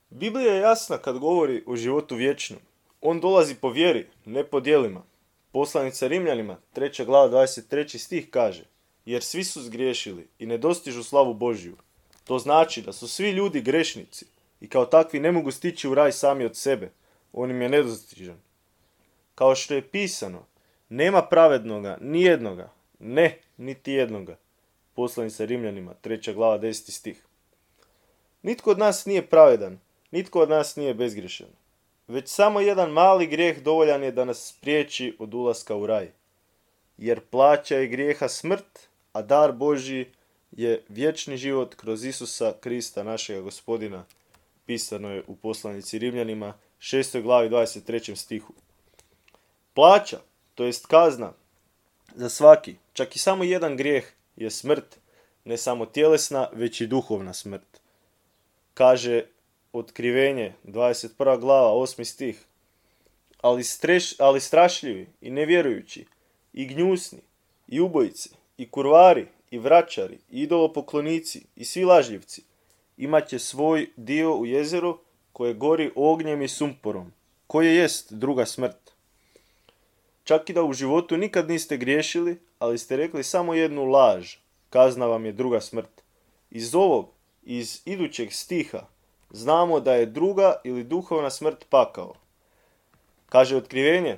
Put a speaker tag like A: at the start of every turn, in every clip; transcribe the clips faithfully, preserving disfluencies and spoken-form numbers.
A: Biblija je jasna kad govori o životu vječnom. On dolazi po vjeri, ne po djelima. Poslanica Rimljanima, treća glava, dvadeset treći stih kaže: jer svi su zgriješili i ne dostižu slavu Božju. To znači da su svi ljudi grešnici i kao takvi ne mogu stići u raj sami od sebe. On im je nedostižan. Kao što je pisano, nema pravednoga, ni jednoga, ne, niti jednoga. Poslanica Rimljanima, treća glava, deseti stih. Nitko od nas nije pravedan, nitko od nas nije bezgrešan. Već samo jedan mali grijeh dovoljan je da nas spriječi od ulaska u raj. Jer plaća je grijeha smrt, a dar Božji je vječni život kroz Isusa Krista, našega Gospodina. Pisano je u poslanici Rimljanima, šestoj glavi, dvadeset trećem stihu. Plaća, to jest kazna za svaki, čak i samo jedan grijeh, je smrt, ne samo tjelesna, već i duhovna smrt. Kaže Otkrivenje, dvadeset prva glava, osmi stih. Ali, streš, ali strašljivi i nevjerujući, i gnjusni, i ubojice, i kurvari, i vraćari, i idolopoklonici, i svi lažljivci, imat će svoj dio u jezeru koje gori ognjem i sumporom, koje jest druga smrt. Čak i da u životu nikad niste griješili, ali ste rekli samo jednu laž, kazna vam je druga smrt. Iz ovog, iz idućeg stiha, znamo da je druga ili duhovna smrt pakao. Kaže Otkrivenje,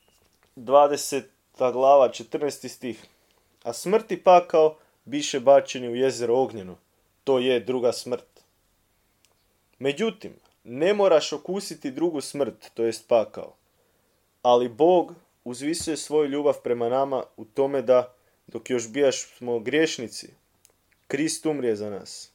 A: dvadeseta glava, četrnaesti stih. A smrt i pakao biše bačeni u jezero ognjeno. To je druga smrt. Međutim, ne moraš okusiti drugu smrt, to jest pakao. Ali Bog uzvisuje svoju ljubav prema nama u tome da, dok još bijaš smo griješnici, Krist umrije za nas.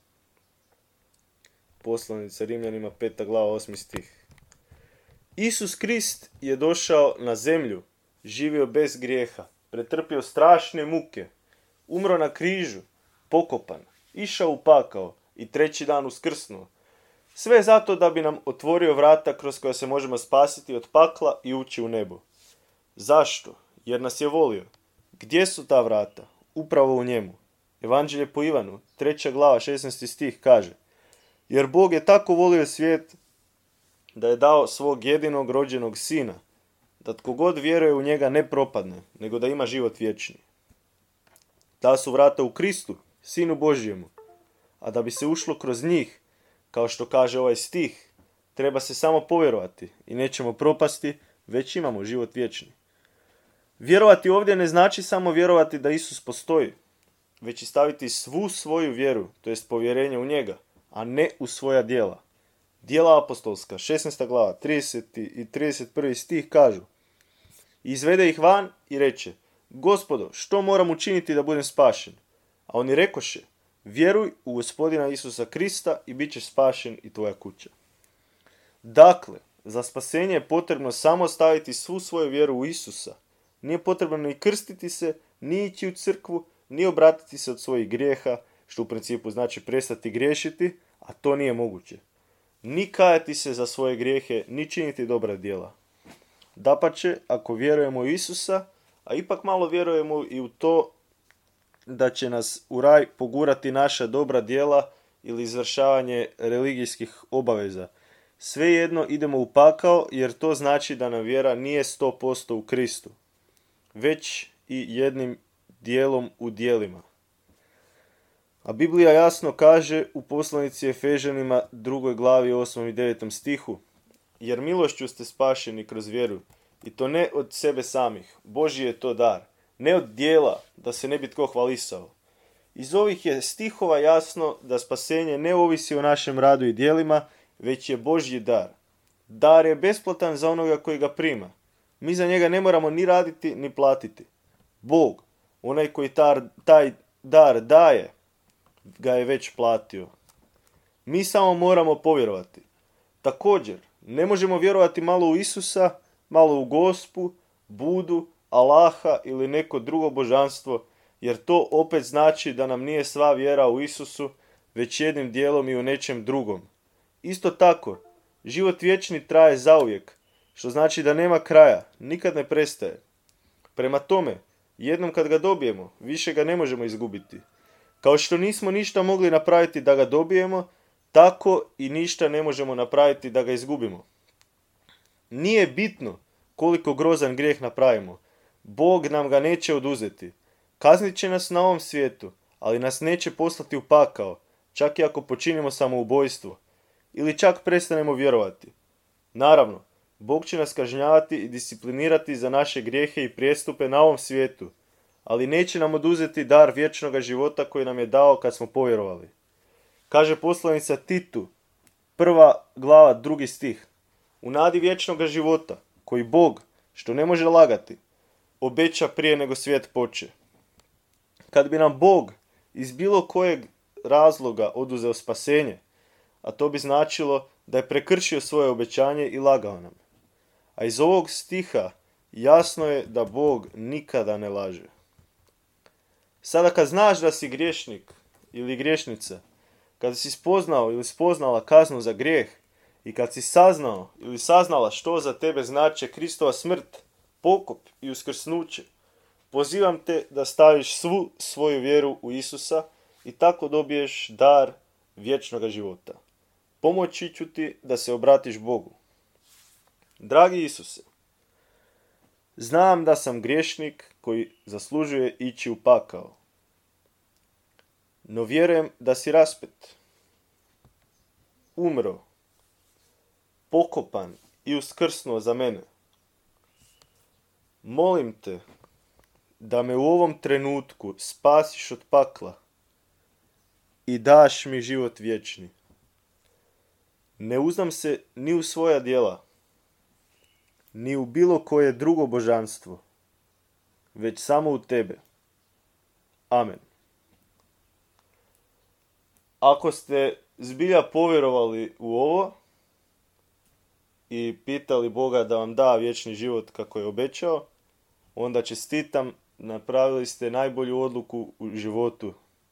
A: Poslanica Rimljanima, peta glava, osmi stih. Isus Krist je došao na zemlju, živio bez grijeha, pretrpio strašne muke, umro na križu, pokopan, išao u pakao i treći dan uskrsnuo. Sve zato da bi nam otvorio vrata kroz koja se možemo spasiti od pakla i ući u nebo. Zašto? Jer nas je volio. Gdje su ta vrata? Upravo u njemu. Evanđelje po Ivanu, treća glava, šesnaesti stih kaže: jer Bog je tako volio svijet da je dao svog jedinog rođenog sina, da tko god vjeruje u njega ne propadne, nego da ima život vječni. Ta su vrata u Kristu, Sinu Božjemu, a da bi se ušlo kroz njih, kao što kaže ovaj stih, treba se samo povjerovati i nećemo propasti, već imamo život vječni. Vjerovati ovdje ne znači samo vjerovati da Isus postoji, već i staviti svu svoju vjeru, to jest povjerenje u njega, a ne u svoja djela. Djela apostolska, šesnaesta glava, trideseti i trideset prvi stih kažu: izvede ih van i reče: Gospodo, što moram učiniti da budem spašen? A oni rekoše: vjeruj u Gospodina Isusa Krista i bit ćeš spašen i tvoja kuća. Dakle, za spasenje je potrebno samo staviti svu svoju vjeru u Isusa. Nije potrebno ni krstiti se, ni ići u crkvu, ni obratiti se od svojih grijeha, što u principu znači prestati griješiti, a to nije moguće. Ni kajati se za svoje grijehe, ni činiti dobra djela. Dapače, ako vjerujemo u Isusa, a ipak malo vjerujemo i u to da će nas u raj pogurati naša dobra djela ili izvršavanje religijskih obaveza. Svejedno idemo u pakao, jer to znači da nam vjera nije sto posto u Kristu, već i jednim dijelom u djelima. A Biblija jasno kaže u poslanici Efežanima drugoj glavi osmom i devetom stihu: jer milošću ste spašeni kroz vjeru, i to ne od sebe samih, Božji je to dar, ne od dijela, da se ne bi tko hvalisao. Iz ovih je stihova jasno da spasenje ne ovisi o našem radu i djelima, već je Božji dar. Dar je besplatan za onoga koji ga prima. Mi za njega ne moramo ni raditi, ni platiti. Bog, onaj koji tar, taj dar daje, ga je već platio. Mi samo moramo povjerovati. Također, ne možemo vjerovati malo u Isusa, malo u Gospu, Budu, Allaha ili neko drugo božanstvo, jer to opet znači da nam nije sva vjera u Isusu, već jednim dijelom i u nečem drugom. Isto tako, život vječni traje zauvijek, što znači da nema kraja, nikad ne prestaje. Prema tome, jednom kad ga dobijemo, više ga ne možemo izgubiti. Kao što nismo ništa mogli napraviti da ga dobijemo, tako i ništa ne možemo napraviti da ga izgubimo. Nije bitno koliko grozan grijeh napravimo. Bog nam ga neće oduzeti. Kaznit će nas na ovom svijetu, ali nas neće poslati u pakao, čak i ako počinimo samoubojstvo. Ili čak prestanemo vjerovati. Naravno, Bog će nas kažnjavati i disciplinirati za naše grijehe i prijestupe na ovom svijetu, ali neće nam oduzeti dar vječnoga života koji nam je dao kad smo povjerovali. Kaže poslanica Titu, prva glava, drugi stih. U nadi vječnoga života, koji Bog, što ne može lagati, obeća prije nego svijet poče. Kad bi nam Bog iz bilo kojeg razloga oduzeo spasenje, a to bi značilo da je prekršio svoje obećanje i lagao nam. A iz ovog stiha jasno je da Bog nikada ne laže. Sada kad znaš da si griješnik ili griješnica, kad si spoznao ili spoznala kaznu za grijeh i kad si saznao ili saznala što za tebe znače Kristova smrt, pokop i uskrsnuće, pozivam te da staviš svu svoju vjeru u Isusa i tako dobiješ dar vječnoga života. Pomoći ću ti da se obratiš Bogu. Dragi Isuse, znam da sam griješnik koji zaslužuje ići u pakao, no vjerujem da si raspet, umro, pokopan i uskrsnuo za mene. Molim te da me u ovom trenutku spasiš od pakla i daš mi život vječni. Ne uzdam se ni u svoja djela, ni u bilo koje drugo božanstvo, već samo u tebe. Amen. Ako ste zbilja povjerovali u ovo i pitali Boga da vam da vječni život kako je obećao, onda čestitam, napravili ste najbolju odluku u životu.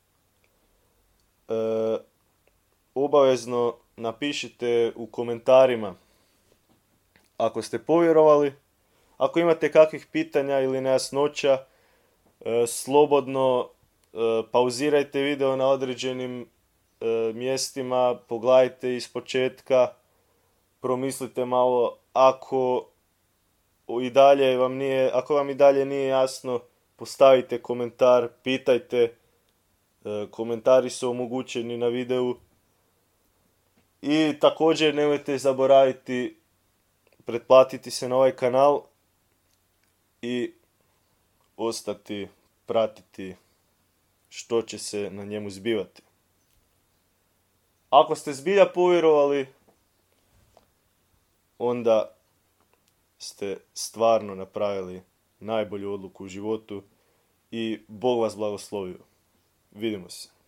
A: E, obavezno napišite u komentarima ako ste povjerovali. Ako imate kakvih pitanja ili nejasnoća, e, slobodno e, pauzirajte video na određenim e, mjestima, pogledajte iz početka, promislite malo. Ako i dalje vam nije, ako vam i dalje nije jasno, postavite komentar, pitajte. E, komentari su omogućeni na videu. I također nemojte zaboraviti pretplatiti se na ovaj kanal i ostati pratiti što će se na njemu zbivati. Ako ste zbilja povjerovali, onda ste stvarno napravili najbolju odluku u životu i Bog vas blagoslovio. Vidimo se.